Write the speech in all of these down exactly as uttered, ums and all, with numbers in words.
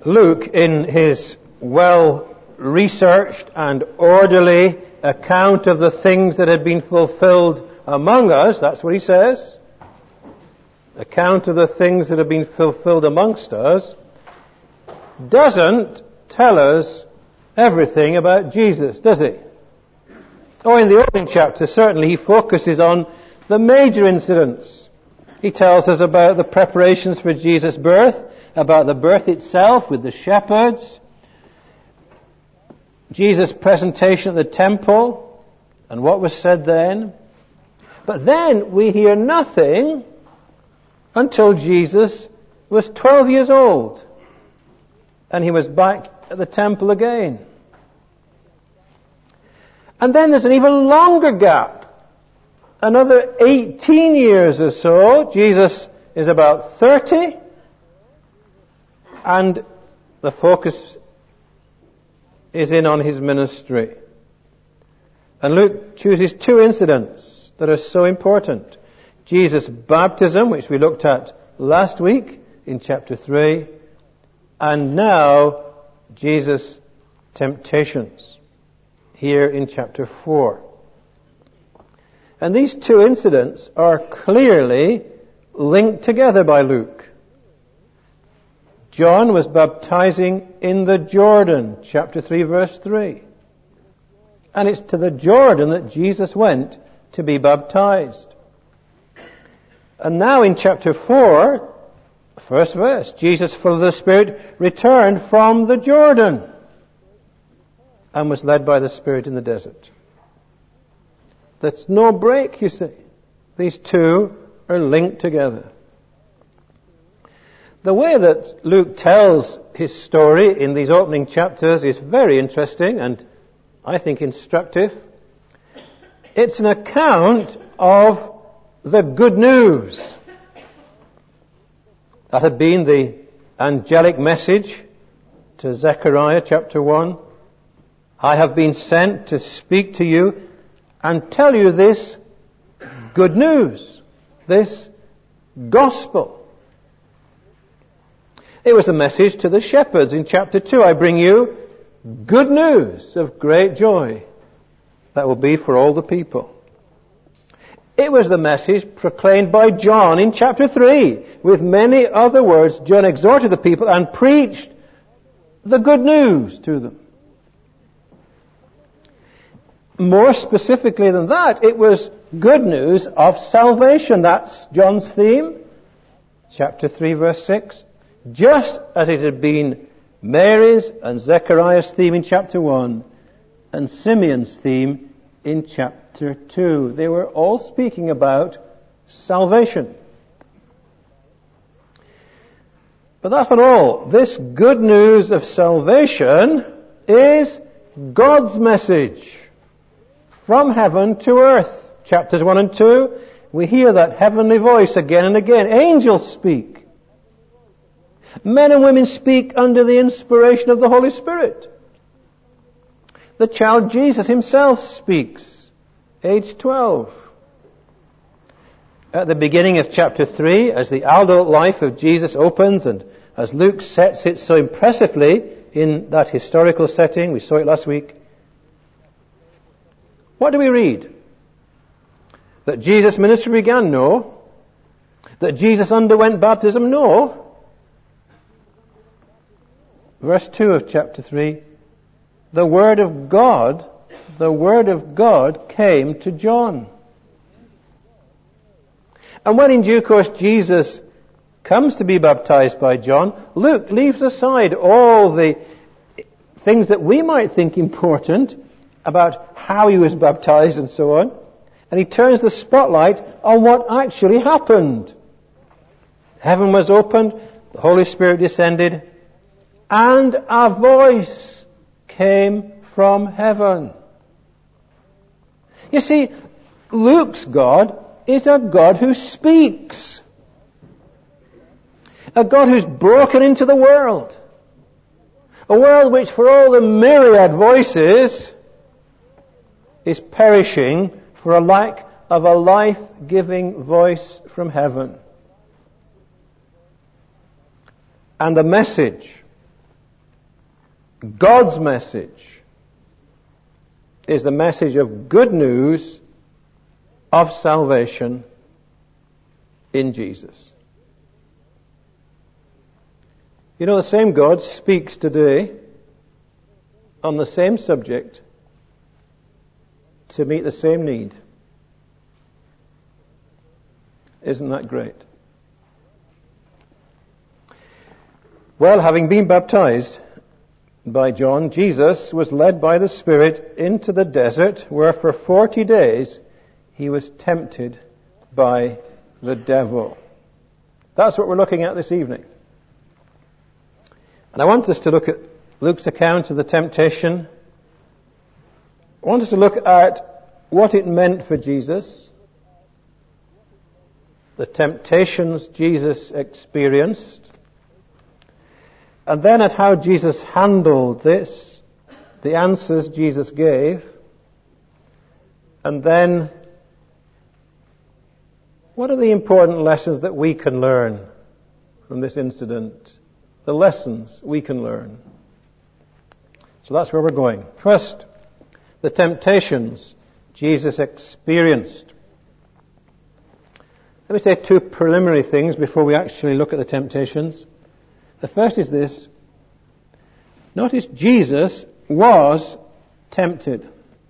Luke, in his well-researched and orderly account of the things that had been fulfilled among us, that's what he says, account of the things that have been fulfilled amongst us, doesn't tell us everything about Jesus, does he? Oh, in the opening chapter, certainly he focuses on the major incidents. He tells us about the preparations for Jesus' birth, about the birth itself with the shepherds, Jesus' presentation at the temple, and what was said then. But then we hear nothing until Jesus was twelve years old, and he was back at the temple again. And then there's an even longer gap. Another eighteen years or so. Jesus is about thirty. And the focus is in on his ministry. And Luke chooses two incidents that are so important. Jesus' baptism, which we looked at last week in chapter three. And now Jesus' temptations here in chapter four. And these two incidents are clearly linked together by Luke. John was baptizing in the Jordan, chapter three, verse three. And it's to the Jordan that Jesus went to be baptized. And now in chapter four, first verse, Jesus, full of the Spirit, returned from the Jordan and was led by the Spirit in the desert. There's no break, you see. These two are linked together. The way that Luke tells his story in these opening chapters is very interesting and I think instructive. It's an account of the good news. That had been the angelic message to Zechariah chapter one. I have been sent to speak to you and tell you this good news, this gospel. It was a message to the shepherds in chapter two. I bring you good news of great joy that will be for all the people. It was the message proclaimed by John in chapter three. With many other words, John exhorted the people and preached the good news to them. More specifically than that, it was good news of salvation. That's John's theme. Chapter three, verse six. Just as it had been Mary's and Zechariah's theme in chapter one and Simeon's theme in chapter two. They were all speaking about salvation. But that's not all. This good news of salvation is God's message from heaven to earth. Chapters one and two, we hear that heavenly voice again and again. Angels speak. Men and women speak under the inspiration of the Holy Spirit. The child Jesus himself speaks, age twelve. At the beginning of chapter three, as the adult life of Jesus opens and as Luke sets it so impressively in that historical setting, we saw it last week, what do we read? That Jesus' ministry began? No. That Jesus underwent baptism? No. Verse two of chapter three, the Word of God, the Word of God came to John. And when in due course Jesus comes to be baptized by John, Luke leaves aside all the things that we might think important about how he was baptized and so on, and he turns the spotlight on what actually happened. Heaven was opened, the Holy Spirit descended, and a voice came from heaven. You see, Luke's God is a God who speaks. A God who's broken into the world. A world which, for all the myriad voices, is perishing for a lack of a life-giving voice from heaven. And the message God's message is the message of good news of salvation in Jesus. You know, the same God speaks today on the same subject to meet the same need. Isn't that great? Well, having been baptized by John, Jesus was led by the Spirit into the desert where for forty days he was tempted by the devil. That's what we're looking at this evening. And I want us to look at Luke's account of the temptation. I want us to look at what it meant for Jesus, the temptations Jesus experienced, and then at how Jesus handled this, the answers Jesus gave, and then what are the important lessons that we can learn from this incident? The lessons we can learn. So that's where we're going. First, the temptations Jesus experienced. Let me say two preliminary things before we actually look at the temptations. The first is this. Notice Jesus was tempted.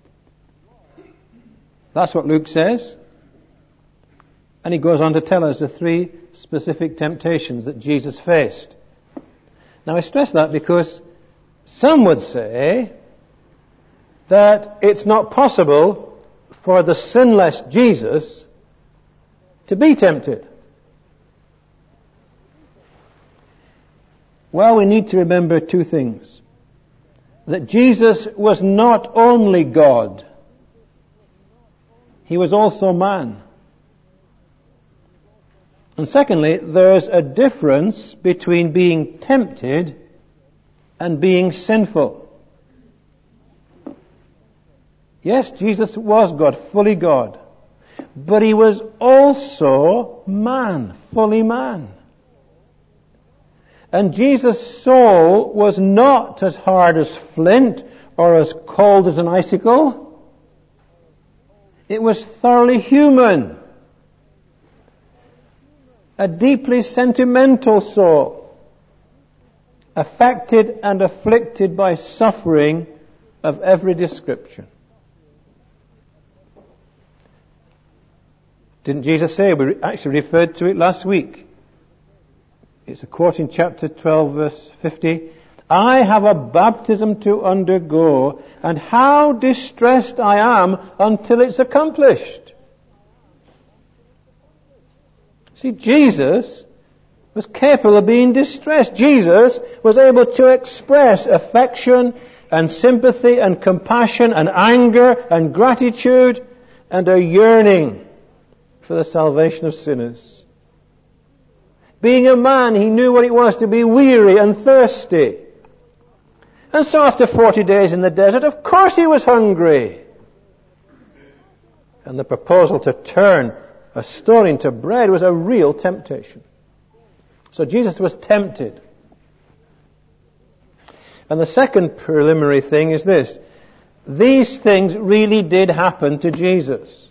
That's what Luke says. And he goes on to tell us the three specific temptations that Jesus faced. Now I stress that because some would say that it's not possible for the sinless Jesus to be tempted. Well, we need to remember two things. That Jesus was not only God, he was also man. And secondly, there's a difference between being tempted and being sinful. Yes, Jesus was God, fully God. But he was also man, fully man. And Jesus' soul was not as hard as flint or as cold as an icicle. It was thoroughly human. A deeply sentimental soul, affected and afflicted by suffering of every description. Didn't Jesus say? We actually referred to it last week. It's a quote in chapter twelve, verse fifty. I have a baptism to undergo, and how distressed I am until it's accomplished. See, Jesus was capable of being distressed. Jesus was able to express affection and sympathy and compassion and anger and gratitude and a yearning for the salvation of sinners. Being a man, he knew what it was to be weary and thirsty. And so after forty days in the desert, of course he was hungry. And the proposal to turn a stone into bread was a real temptation. So Jesus was tempted. And the second preliminary thing is this. These things really did happen to Jesus.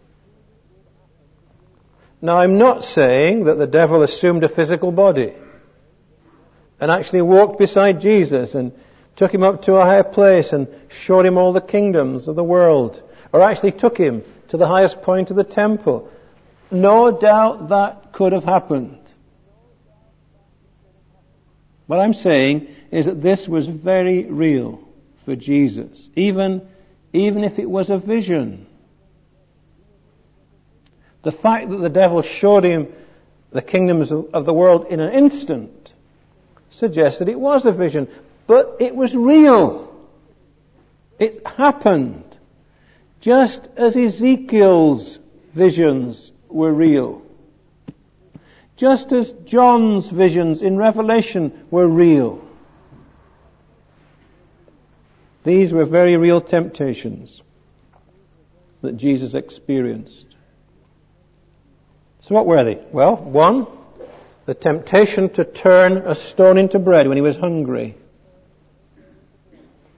Now, I'm not saying that the devil assumed a physical body and actually walked beside Jesus and took him up to a higher place and showed him all the kingdoms of the world, or actually took him to the highest point of the temple. No doubt that could have happened. What I'm saying is that this was very real for Jesus, even, even if it was a vision. The fact that the devil showed him the kingdoms of the world in an instant suggests that it was a vision, but it was real. It happened, just as Ezekiel's visions were real. Just as John's visions in Revelation were real. These were very real temptations that Jesus experienced. So what were they? Well, one, the temptation to turn a stone into bread when he was hungry.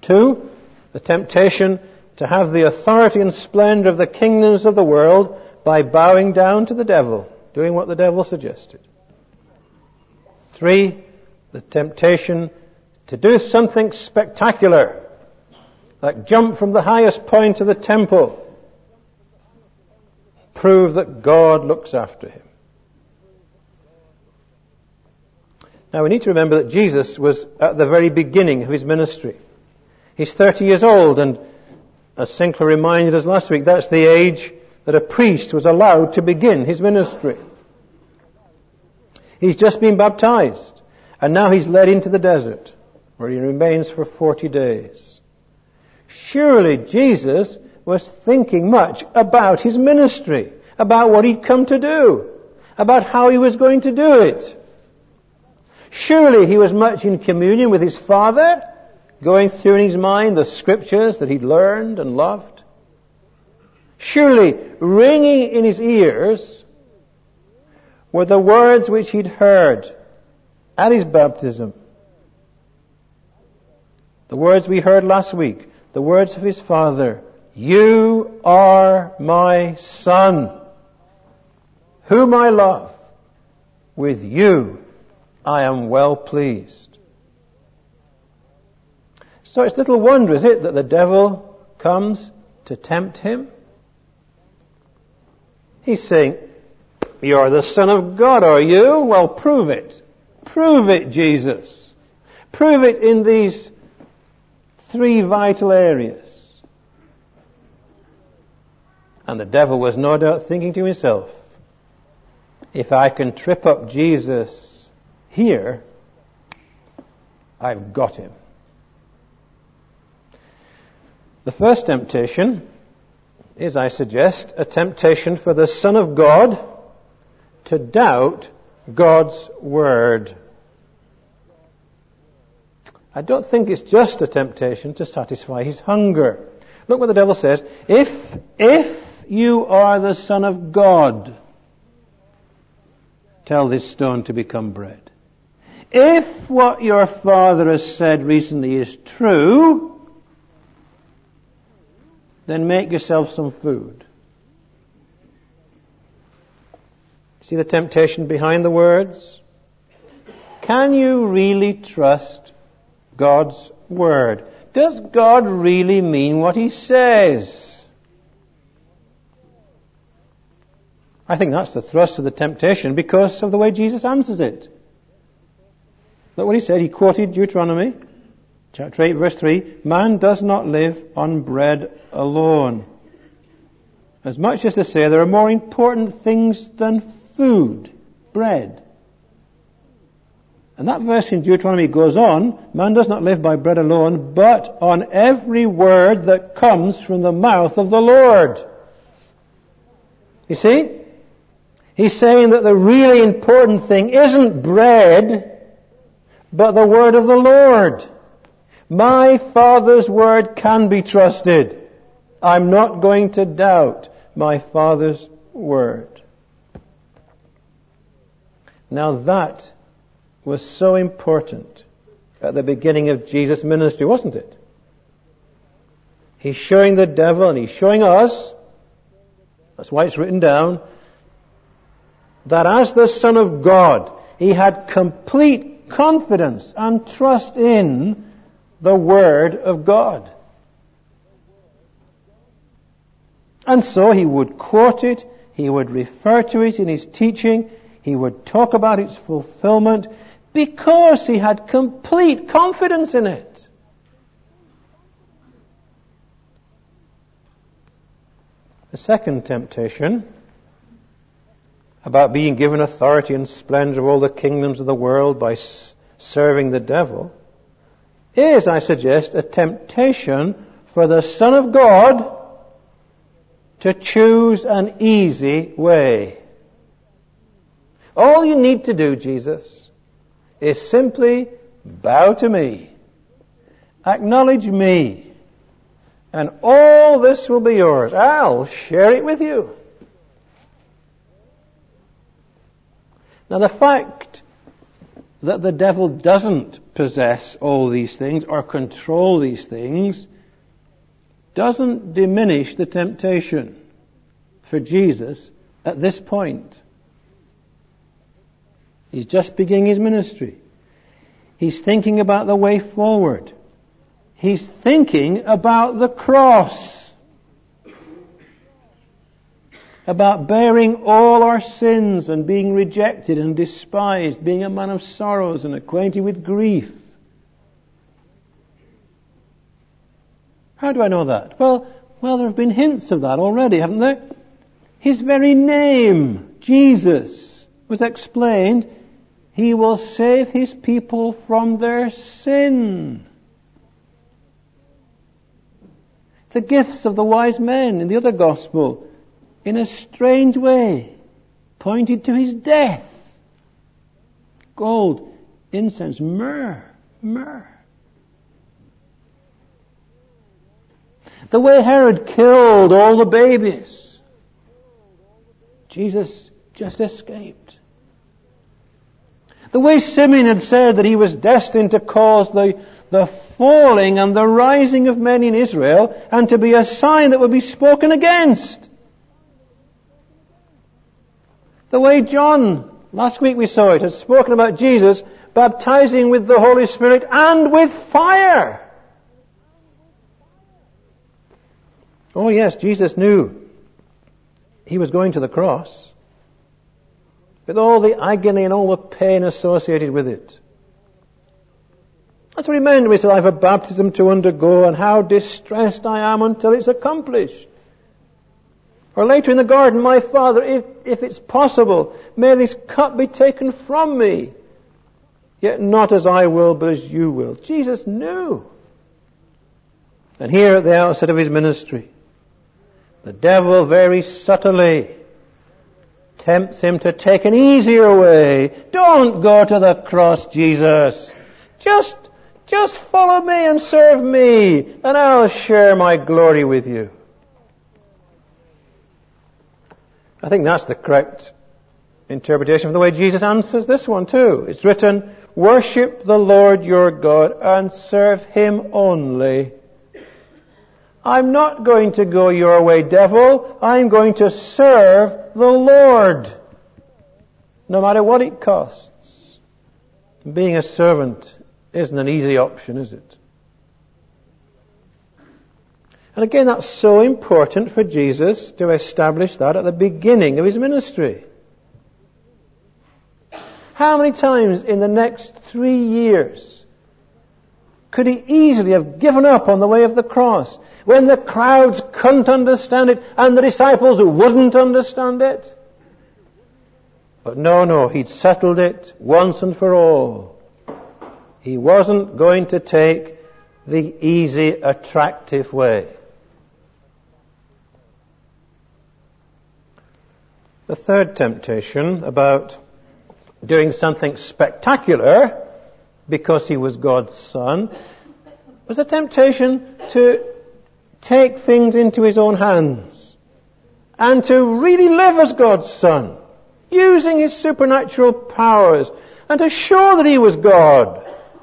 Two, the temptation to have the authority and splendor of the kingdoms of the world by bowing down to the devil, doing what the devil suggested. Three, the temptation to do something spectacular, like jump from the highest point of the temple, prove that God looks after him. Now we need to remember that Jesus was at the very beginning of his ministry. He's thirty years old, and as Sinclair reminded us last week, that's the age that a priest was allowed to begin his ministry. He's just been baptized, and now he's led into the desert, where he remains for forty days. Surely Jesus was thinking much about his ministry, about what he'd come to do, about how he was going to do it. Surely he was much in communion with his Father, going through in his mind the scriptures that he'd learned and loved. Surely ringing in his ears were the words which he'd heard at his baptism. The words we heard last week, the words of his Father, "You are my Son, whom I love. With you I am well pleased." So it's little wonder, is it, that the devil comes to tempt him? He's saying, "You're the Son of God, are you? Well, prove it. Prove it, Jesus. Prove it in these three vital areas." And the devil was no doubt thinking to himself, if I can trip up Jesus here, I've got him. The first temptation is, I suggest, a temptation for the Son of God to doubt God's Word. I don't think it's just a temptation to satisfy his hunger. Look what the devil says. If, if you are the Son of God, tell this stone to become bread. If what your father has said recently is true, then make yourself some food. See the temptation behind the words? Can you really trust God's Word? Does God really mean what He says? I think that's the thrust of the temptation because of the way Jesus answers it. Look what He said. He quoted Deuteronomy chapter eight verse three. Man does not live on bread alone. As much as to say there are more important things than food, bread. And that verse in Deuteronomy goes on, man does not live by bread alone, but on every word that comes from the mouth of the Lord. You see? He's saying that the really important thing isn't bread, but the word of the Lord. My Father's word can be trusted. I'm not going to doubt my Father's word. Now that was so important at the beginning of Jesus' ministry, wasn't it? He's showing the devil and he's showing us, that's why it's written down, that as the Son of God, he had complete confidence and trust in the Word of God. And so he would quote it, he would refer to it in his teaching, he would talk about its fulfillment, because he had complete confidence in it. The second temptation about being given authority and splendor of all the kingdoms of the world by s- serving the devil is, I suggest, a temptation for the Son of God to choose an easy way. All you need to do, Jesus, is simply bow to me, acknowledge me, and all this will be yours. I'll share it with you. Now the fact that the devil doesn't possess all these things or control these things doesn't diminish the temptation for Jesus at this point. He's just beginning his ministry. He's thinking about the way forward. He's thinking about the cross. About bearing all our sins and being rejected and despised, being a man of sorrows and acquainted with grief. How do I know that? Well, well, there have been hints of that already, haven't there? His very name, Jesus, was explained. He will save his people from their sin. The gifts of the wise men in the other gospel, in a strange way, pointed to his death. Gold, incense, myrrh, myrrh. The way Herod killed all the babies, Jesus just escaped. The way Simeon had said that he was destined to cause the, the falling and the rising of many in Israel and to be a sign that would be spoken against. The way John, last week we saw it, has spoken about Jesus baptizing with the Holy Spirit and with fire. Oh yes, Jesus knew he was going to the cross, with all the agony and all the pain associated with it. That's what he meant when he said, I have a baptism to undergo, and how distressed I am until it's accomplished. Or later in the garden, my Father, if, if it's possible, may this cup be taken from me. Yet not as I will, but as you will. Jesus knew. And here at the outset of his ministry, the devil very subtly tempts him to take an easier way. Don't go to the cross, Jesus. Just, just follow me and serve me, and I'll share my glory with you. I think that's the correct interpretation of the way Jesus answers this one too. It's written, worship the Lord your God and serve him only. I'm not going to go your way, devil. I'm going to serve the Lord, no matter what it costs. Being a servant isn't an easy option, is it? And again, that's so important for Jesus to establish that at the beginning of his ministry. How many times in the next three years could he easily have given up on the way of the cross, when the crowds couldn't understand it and the disciples wouldn't understand it? But no, no, he'd settled it once and for all. He wasn't going to take the easy, attractive way. The third temptation about doing something spectacular because he was God's Son was a temptation to take things into his own hands and to really live as God's Son, using his supernatural powers and to show that he was God.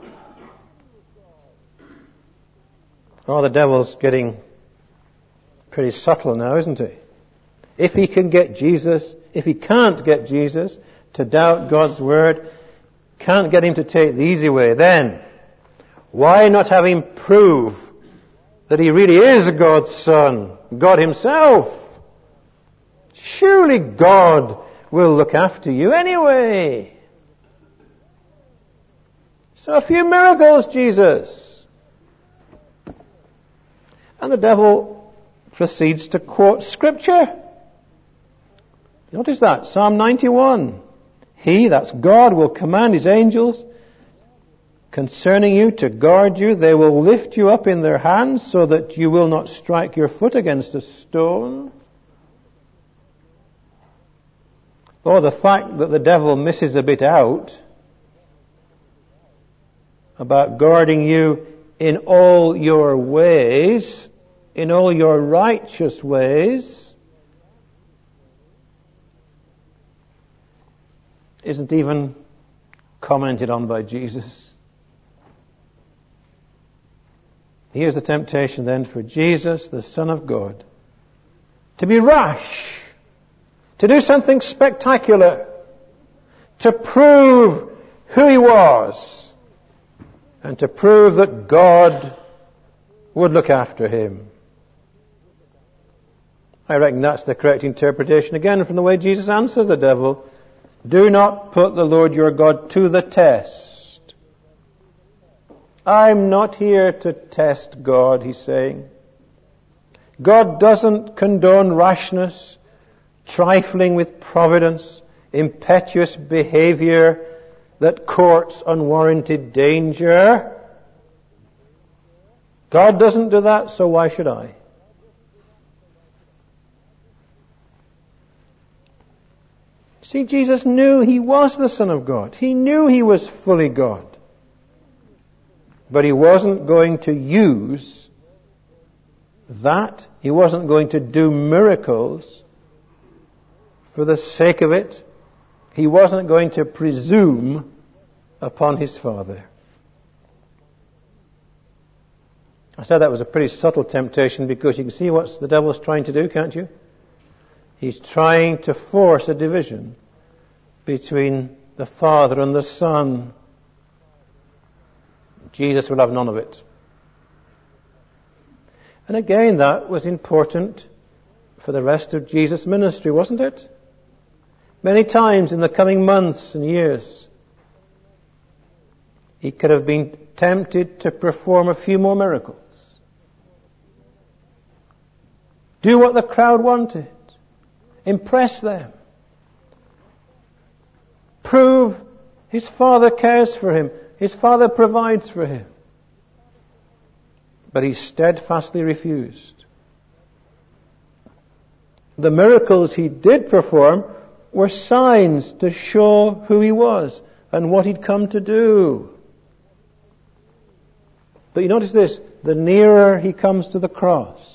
Oh, the devil's getting pretty subtle now, isn't he? If he can get Jesus, if he can't get Jesus to doubt God's word, can't get him to take the easy way, then why not have him prove that he really is God's Son, God himself? Surely God will look after you anyway. So a few miracles, Jesus. And the devil proceeds to quote Scripture. Notice that, Psalm ninety-one. He, that's God, will command his angels concerning you to guard you. They will lift you up in their hands so that you will not strike your foot against a stone. Oh, the fact that the devil misses a bit out about guarding you in all your ways, in all your righteous ways, isn't even commented on by Jesus. Here's the temptation then for Jesus, the Son of God, to be rash, to do something spectacular, to prove who he was, and to prove that God would look after him. I reckon that's the correct interpretation again from the way Jesus answers the devil. Do not put the Lord your God to the test. I'm not here to test God, he's saying. God doesn't condone rashness, trifling with providence, impetuous behavior that courts unwarranted danger. God doesn't do that, so why should I? See, Jesus knew he was the Son of God. He knew he was fully God. But he wasn't going to use that. He wasn't going to do miracles for the sake of it. He wasn't going to presume upon his Father. I said that was a pretty subtle temptation because you can see what the devil's trying to do, can't you? He's trying to force a division between the Father and the Son. Jesus will have none of it. And again, that was important for the rest of Jesus' ministry, wasn't it? Many times in the coming months and years, he could have been tempted to perform a few more miracles. Do what the crowd wanted. Impress them. Prove his Father cares for him. His Father provides for him. But he steadfastly refused. The miracles he did perform were signs to show who he was and what he'd come to do. But you notice this, the nearer he comes to the cross,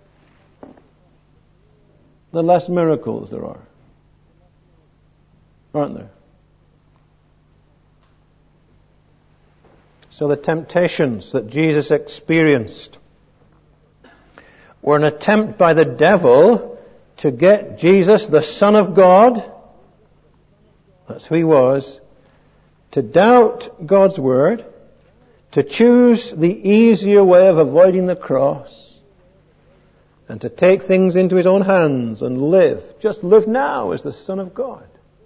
the less miracles there are. Aren't there? So the temptations that Jesus experienced were an attempt by the devil to get Jesus, the Son of God, that's who he was, to doubt God's word, to choose the easier way of avoiding the cross, and to take things into his own hands and live, just live now as the Son of God.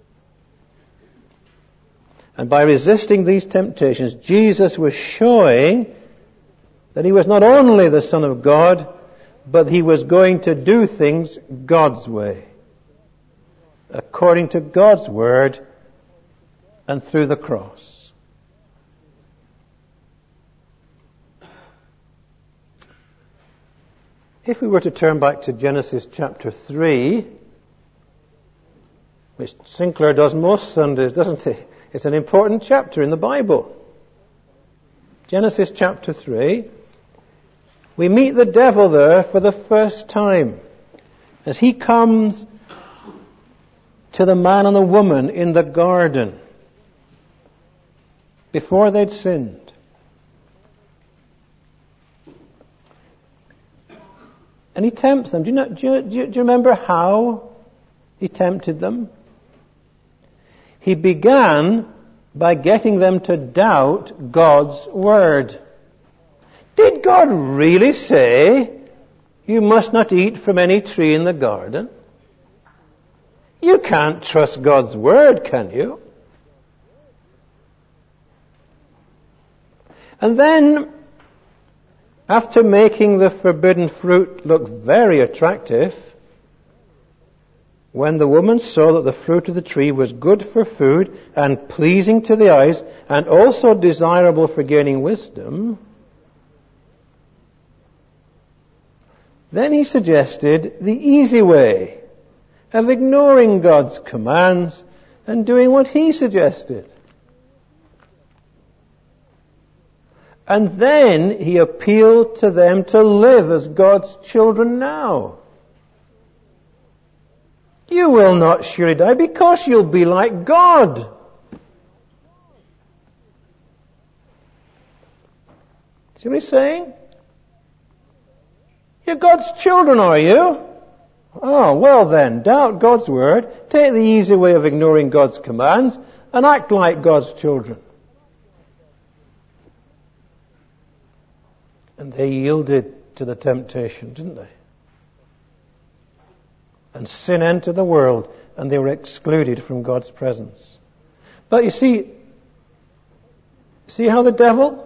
And by resisting these temptations, Jesus was showing that he was not only the Son of God, but he was going to do things God's way, according to God's word and through the cross. If we were to turn back to Genesis chapter three, which Sinclair does most Sundays, doesn't he? It's an important chapter in the Bible. Genesis chapter three. We meet the devil there for the first time as he comes to the man and the woman in the garden before they'd sinned. And he tempts them. Do you, know, do, you, do, you, do you remember how he tempted them? He began by getting them to doubt God's word. Did God really say, you must not eat from any tree in the garden? You can't trust God's word, can you? And then, after making the forbidden fruit look very attractive, when the woman saw that the fruit of the tree was good for food and pleasing to the eyes and also desirable for gaining wisdom, then he suggested the easy way of ignoring God's commands and doing what he suggested. And then he appealed to them to live as God's children now. You will not surely die because you'll be like God. See what he's saying? You're God's children, are you? Oh, well then, doubt God's word, take the easy way of ignoring God's commands, and act like God's children. And they yielded to the temptation, didn't they? And sin entered the world, and they were excluded from God's presence. But you see, see how the devil,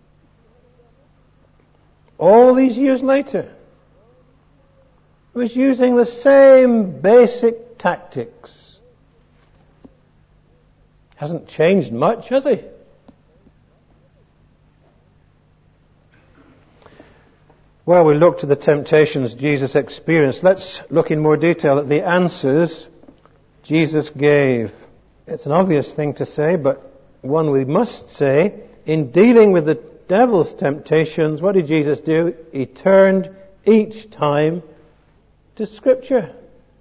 all these years later, was using the same basic tactics. Hasn't changed much, has he? Well, we looked at the temptations Jesus experienced. Let's look in more detail at the answers Jesus gave. It's an obvious thing to say, but one we must say. In dealing with the devil's temptations, what did Jesus do? He turned each time to Scripture.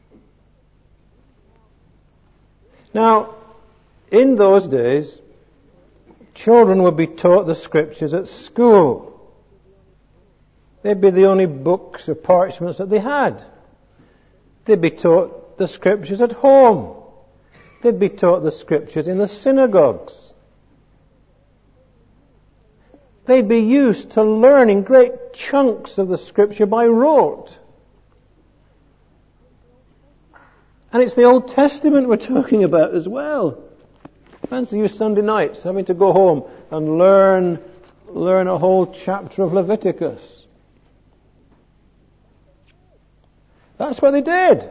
Now, in those days, children would be taught the Scriptures at school. They'd be the only books or parchments that they had. They'd be taught the Scriptures at home. They'd be taught the Scriptures in the synagogues. They'd be used to learning great chunks of the Scripture by rote. And it's the Old Testament we're talking about as well. Fancy you Sunday nights having to go home and learn, learn a whole chapter of Leviticus. That's what they did.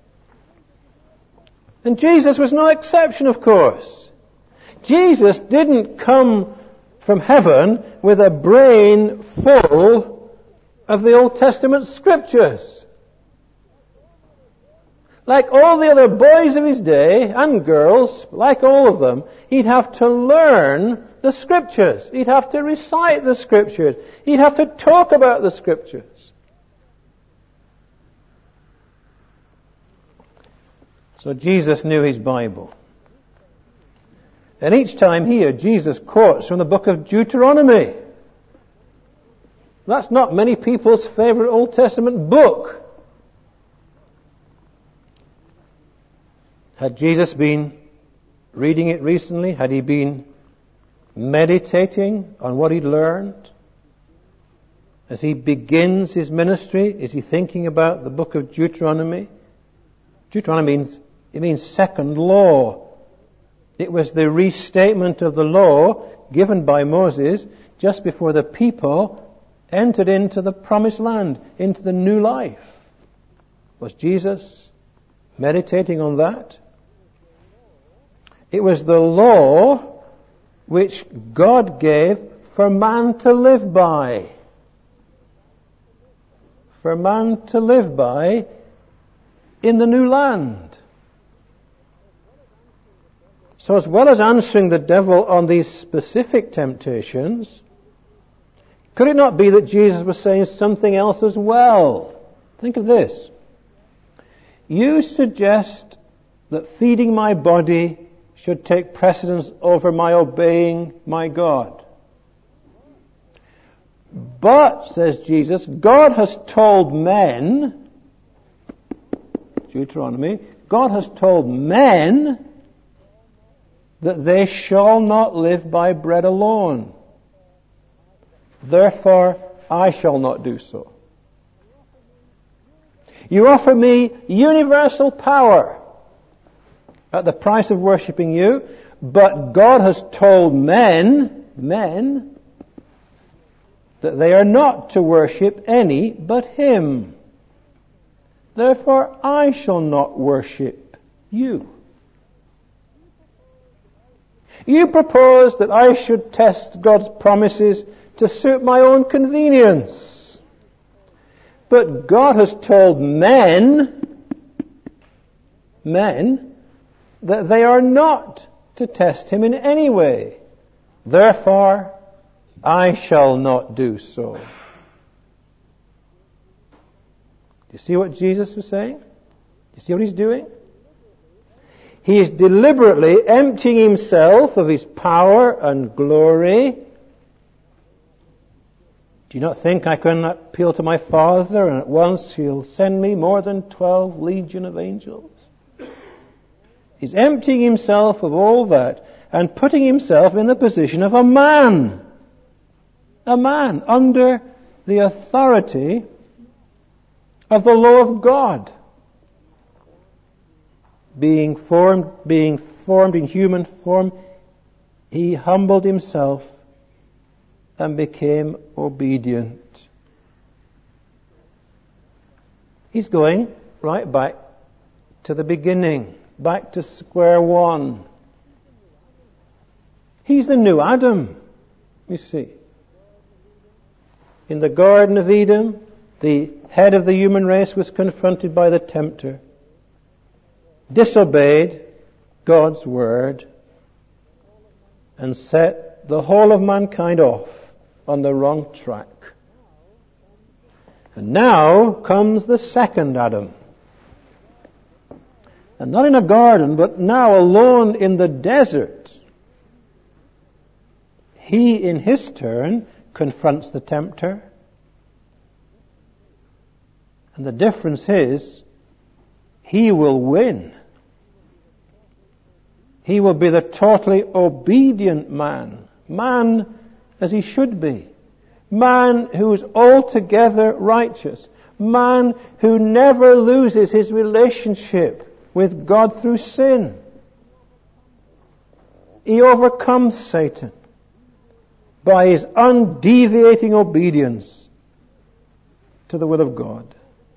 And Jesus was no exception, of course. Jesus didn't come from heaven with a brain full of the Old Testament Scriptures. Like all the other boys of his day, and girls, like all of them, he'd have to learn the Scriptures. He'd have to recite the Scriptures. He'd have to talk about the Scriptures. So Jesus knew his Bible. And each time here, Jesus quotes from the book of Deuteronomy. That's not many people's favorite Old Testament book. Had Jesus been reading it recently? Had he been meditating on what he'd learned? As he begins his ministry, is he thinking about the book of Deuteronomy? Deuteronomy means, it means second law. It was the restatement of the law given by Moses just before the people entered into the promised land, into the new life. Was Jesus meditating on that? It was the law which God gave for man to live by. For man to live by in the new land. So as well as answering the devil on these specific temptations, could it not be that Jesus was saying something else as well? Think of this. You suggest that feeding my body should take precedence over my obeying my God. But, says Jesus, God has told men, Deuteronomy, God has told men that they shall not live by bread alone. Therefore, I shall not do so. You offer me universal power at the price of worshipping you, but God has told men, men, that they are not to worship any but Him. Therefore, I shall not worship you. You propose that I should test God's promises to suit my own convenience. But God has told men, men, that they are not to test Him in any way. Therefore, I shall not do so. Do you see what Jesus was saying? Do you see what He's doing? He is deliberately emptying Himself of His power and glory Do you not think I can appeal to my Father, and at once He'll send me more than twelve legion of angels? He's emptying Himself of all that and putting Himself in the position of a man. A man under the authority of the law of God. Being formed, being formed in human form, He humbled Himself and became obedient. He's going right back to the beginning, back to square one. He's the new Adam, you see. In the Garden of Eden, the head of the human race was confronted by the tempter, disobeyed God's word, and set the whole of mankind off on the wrong track. And now comes the second Adam. And not in a garden, but now alone in the desert. He, in his turn, confronts the tempter. And the difference is, he will win. He will be the totally obedient man. Man as he should be. Man who is altogether righteous. Man who never loses his relationship with God through sin. He overcomes Satan by his undeviating obedience to the will of God.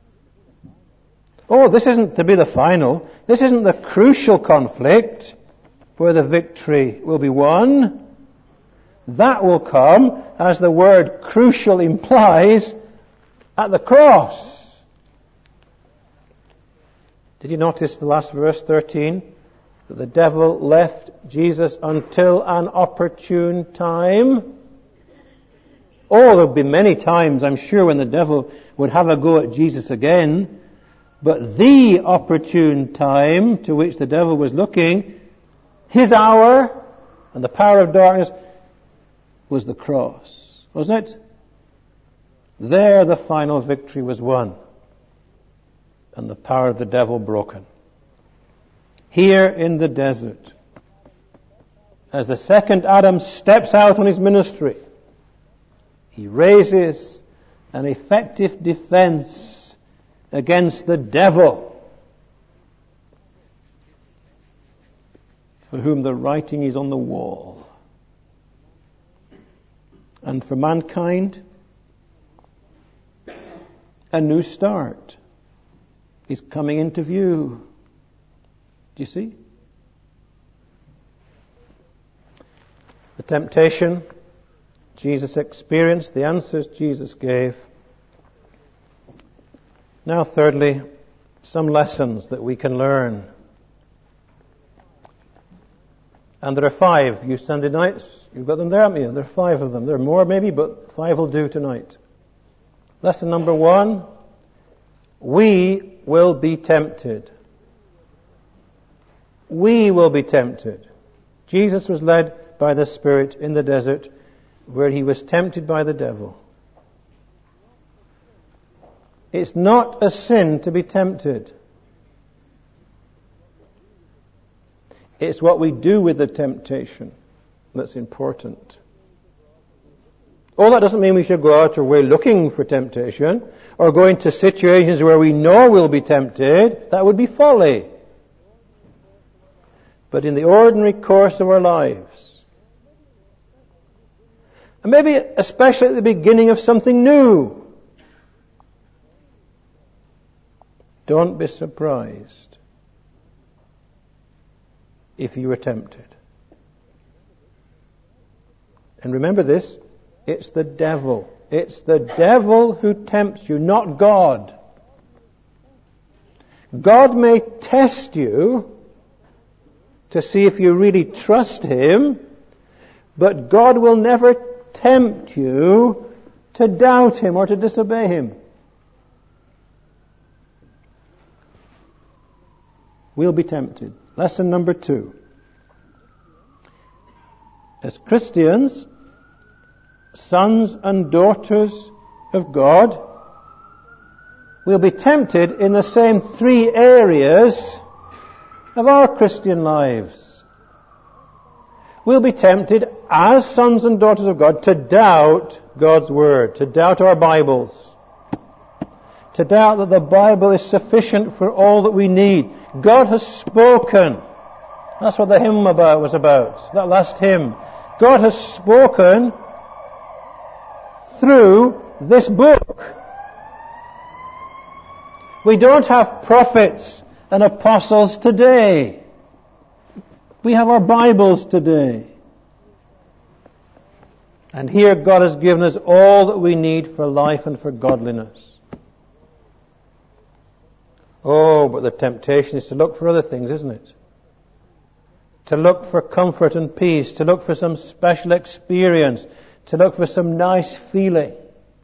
Oh, this isn't to be the final. This isn't the crucial conflict where the victory will be won. That will come, as the word crucial implies, at the cross. Did you notice the last verse, thirteen? That the devil left Jesus until an opportune time. Oh, there would be many times, I'm sure, when the devil would have a go at Jesus again. But the opportune time to which the devil was looking, his hour and the power of darkness, was the cross, wasn't it? There the final victory was won and the power of the devil broken. Here in the desert, as the second Adam steps out on his ministry, he raises an effective defense against the devil, for whom the writing is on the wall. And for mankind, a new start is coming into view. Do you see? The temptation Jesus experienced, the answers Jesus gave. Now, thirdly, some lessons that we can learn. And there are five. You Sunday nights, you've got them there, haven't you? There are five of them. There are more maybe, but five will do tonight. Lesson number one, we will be tempted. We will be tempted. Jesus was led by the Spirit in the desert where he was tempted by the devil. It's not a sin to be tempted. It's what we do with the temptation that's important. Oh, that doesn't mean we should go out our way looking for temptation or go into situations where we know we'll be tempted. That would be folly. But in the ordinary course of our lives, and maybe especially at the beginning of something new, don't be surprised if you are tempted. And remember this, it's the devil. It's the devil who tempts you, not God. God may test you to see if you really trust him, but God will never tempt you to doubt him or to disobey him. We'll be tempted. Lesson number two. As Christians, sons and daughters of God, we'll be tempted in the same three areas of our Christian lives. We'll be tempted as sons and daughters of God to doubt God's Word, to doubt our Bibles, to doubt that the Bible is sufficient for all that we need. God has spoken. That's what the hymn about was about, that last hymn. God has spoken through this book. We don't have prophets and apostles today. We have our Bibles today. And here God has given us all that we need for life and for godliness. Oh, but the temptation is to look for other things, isn't it? To look for comfort and peace, to look for some special experience, to look for some nice feeling.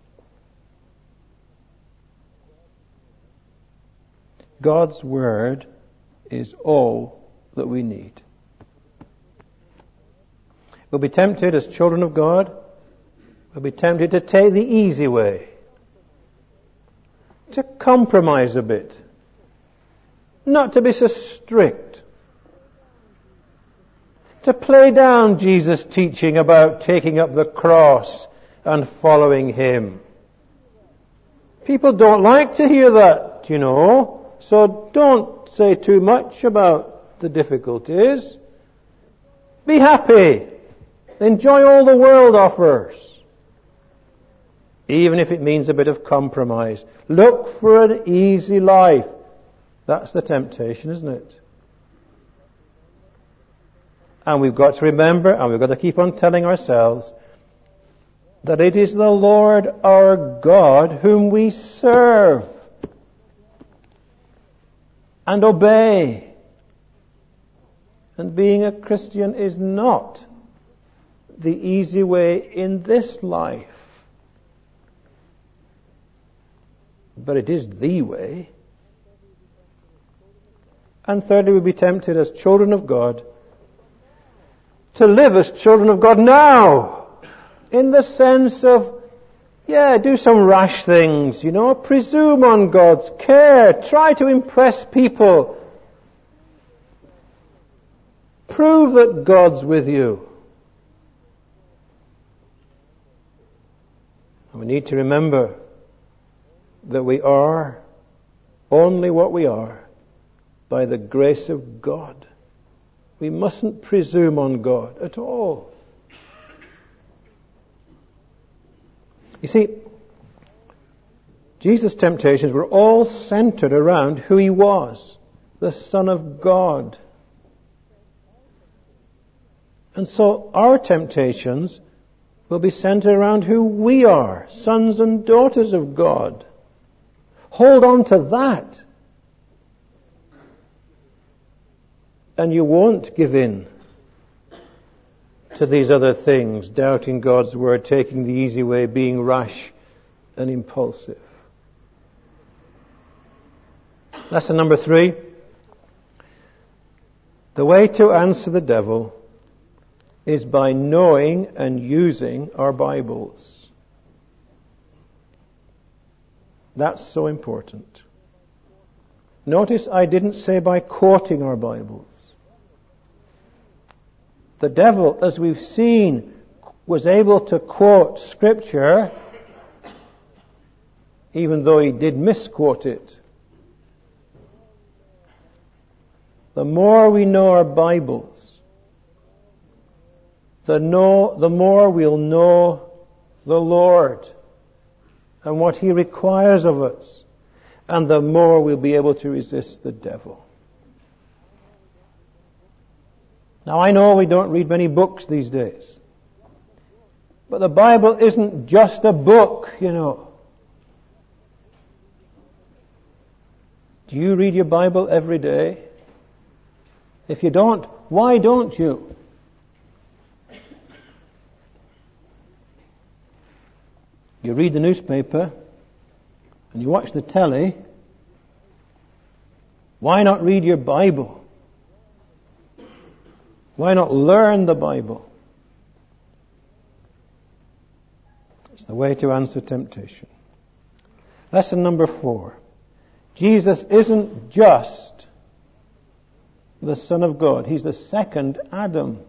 God's Word is all that we need. We'll be tempted as children of God. We'll be tempted to take the easy way. To compromise a bit. Not to be so strict. To play down Jesus' teaching about taking up the cross and following Him. People don't like to hear that, you know. So don't say too much about the difficulties. Be happy. Enjoy all the world offers. Even if it means a bit of compromise. Look for an easy life. That's the temptation, isn't it? And we've got to remember, and we've got to keep on telling ourselves, that it is the Lord our God whom we serve and obey. And being a Christian is not the easy way in this life. But it is the way. And thirdly, we'll be tempted as children of God to live as children of God now. In the sense of, yeah, do some rash things, you know, presume on God's care, try to impress people. Prove that God's with you. And we need to remember that we are only what we are by the grace of God. We mustn't presume on God at all. You see, Jesus' temptations were all centered around who He was, the Son of God. And so our temptations will be centered around who we are, sons and daughters of God. Hold on to that. And you won't give in to these other things, doubting God's Word, taking the easy way, being rash and impulsive. Lesson number three. The way to answer the devil is by knowing and using our Bibles. That's so important. Notice I didn't say by quoting our Bibles. The devil, as we've seen, was able to quote Scripture, even though he did misquote it. The more we know our Bibles, the, know, the more we'll know the Lord and what He requires of us, and the more we'll be able to resist the devil. Now, I know we don't read many books these days. But the Bible isn't just a book, you know. Do you read your Bible every day? If you don't, why don't you? You read the newspaper and you watch the telly. Why not read your Bible? Why not learn the Bible? the way to answer temptation. Lesson number four. Jesus isn't just the Son of God. He's the second Adam.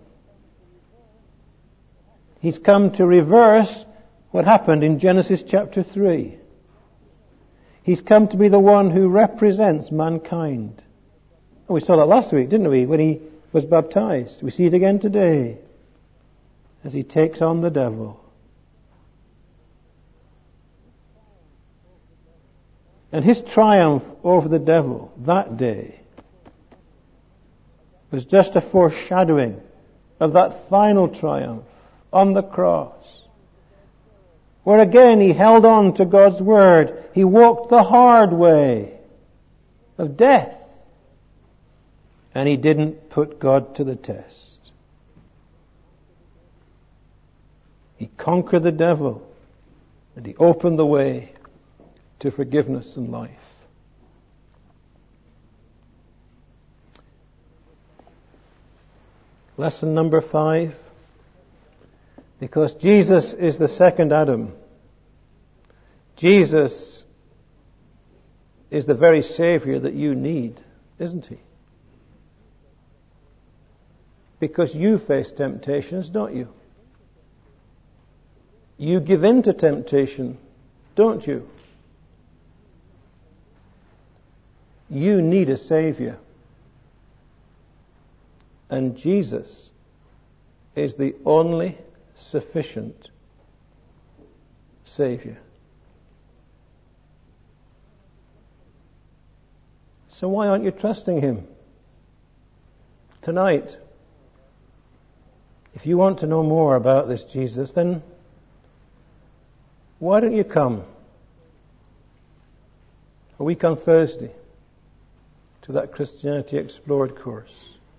He's come to reverse what happened in Genesis chapter three. He's come to be the one who represents mankind. And we saw that last week, didn't we, when he was baptized. We see it again today as he takes on the devil. And his triumph over the devil that day was just a foreshadowing of that final triumph on the cross, where again he held on to God's word. He walked the hard way of death, and he didn't put God to the test. He conquered the devil, and he opened the way to forgiveness and life. Lesson number five. Because Jesus is the second Adam, Jesus is the very Savior that you need, isn't he? Because you face temptations, don't you? You give in to temptation, don't you? You need a Savior. And Jesus is the only sufficient Savior. So why aren't you trusting him tonight? If you want to know more about this Jesus, then why don't you come a week on Thursday to that Christianity Explored course?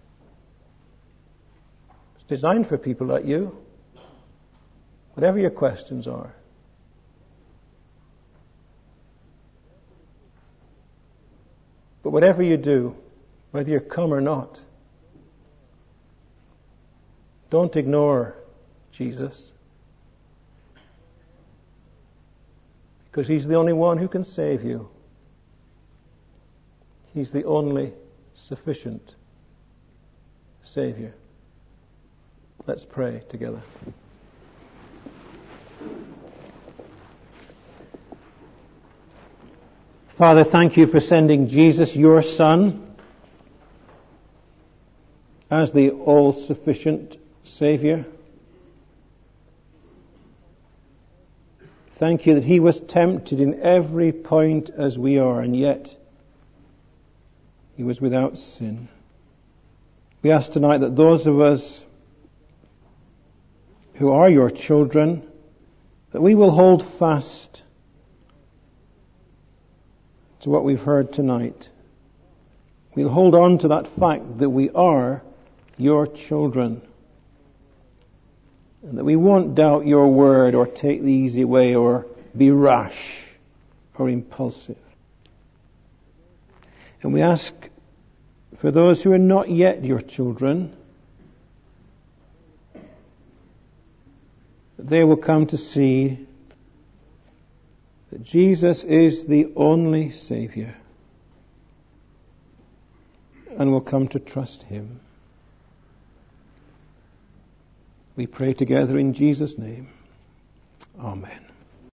It's designed for people like you, whatever your questions are. But whatever you do, whether you come or not, don't ignore Jesus, because he's the only one who can save you. He's the only sufficient Savior. Let's pray together. Father, thank you for sending Jesus, your Son, as the all-sufficient Savior. Thank you that he was tempted in every point as we are, and yet he was without sin. We ask tonight that those of us who are your children, that we will hold fast to what we've heard tonight. We'll hold on to that fact that we are your children, and that we won't doubt your word or take the easy way or be rash or impulsive. And we ask for those who are not yet your children, that they will come to see that Jesus is the only Savior, and will come to trust him. We pray together in Jesus' name. Amen.